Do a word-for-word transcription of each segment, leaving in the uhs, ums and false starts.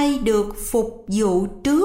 ai được phục vụ trước?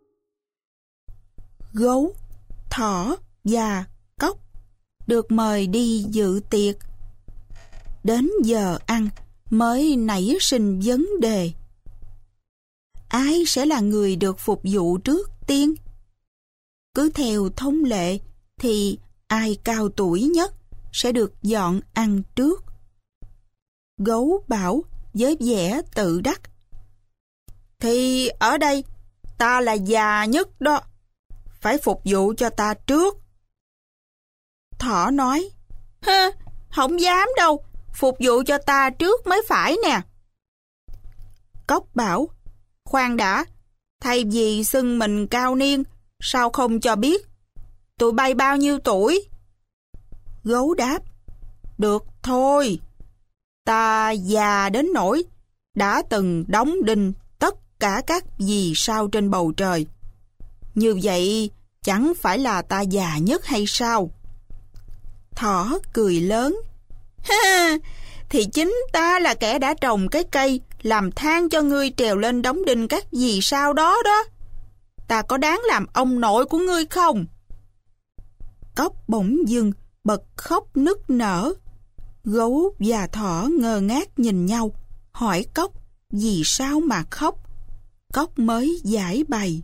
Gấu, thỏ và cóc được mời đi dự tiệc. Đến giờ ăn mới nảy sinh vấn đề. Ai sẽ là người được phục vụ trước tiên? Cứ theo thông lệ thì ai cao tuổi nhất sẽ được dọn ăn trước. Gấu bảo với vẻ tự đắc: Thì ở đây ta là già nhất đó, phải phục vụ cho ta trước. Thỏ nói: Hơ, không dám đâu, phục vụ cho ta trước mới phải nè. Cóc bảo: Khoan đã, thay vì xưng mình cao niên, sao không cho biết tụi bay bao nhiêu tuổi? Gấu đáp: Được thôi, ta già đến nỗi đã từng đóng đinh tất cả các vì sao trên bầu trời. Như vậy chẳng phải là ta già nhất hay sao? Thỏ cười lớn: Ha, thì chính ta là kẻ đã trồng cái cây làm than cho ngươi trèo lên đóng đinh các vì sao đó đó. Ta có đáng làm ông nội của ngươi không? Cóc bỗng dưng bật khóc nức nở. Gấu và thỏ ngơ ngác nhìn nhau, hỏi cóc vì sao mà khóc. Cóc mới giải bày: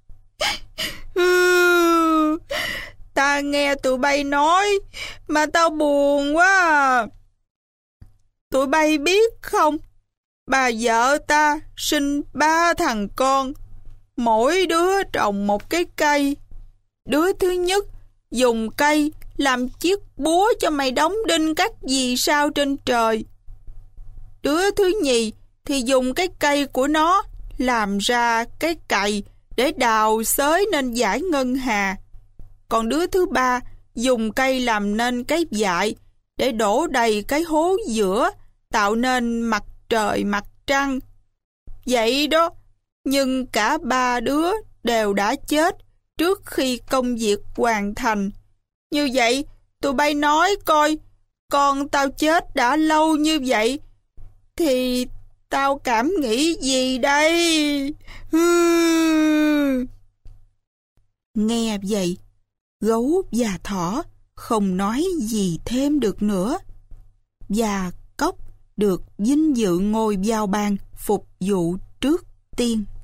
Ta nghe tụi bay nói mà tao buồn quá à. Tụi bay biết không, bà vợ ta sinh ba thằng con, mỗi đứa trồng một cái cây. Đứa thứ nhất dùng cây làm chiếc búa cho mày đóng đinh các vì sao trên trời. Đứa thứ nhì thì dùng cái cây của nó làm ra cái cày để đào xới nên dải ngân hà. Còn đứa thứ ba dùng cây làm nên cái dại để đổ đầy cái hố giữa, tạo nên mặt trời mặt trăng. Vậy đó, nhưng cả ba đứa đều đã chết trước khi công việc hoàn thành. Như vậy, tụi bay nói coi, con tao chết đã lâu như vậy, thì tao cảm nghĩ gì đây? Nghe vậy, gấu và thỏ không nói gì thêm được nữa. Và cóc được vinh dự ngồi vào bàn phục vụ trước tiên.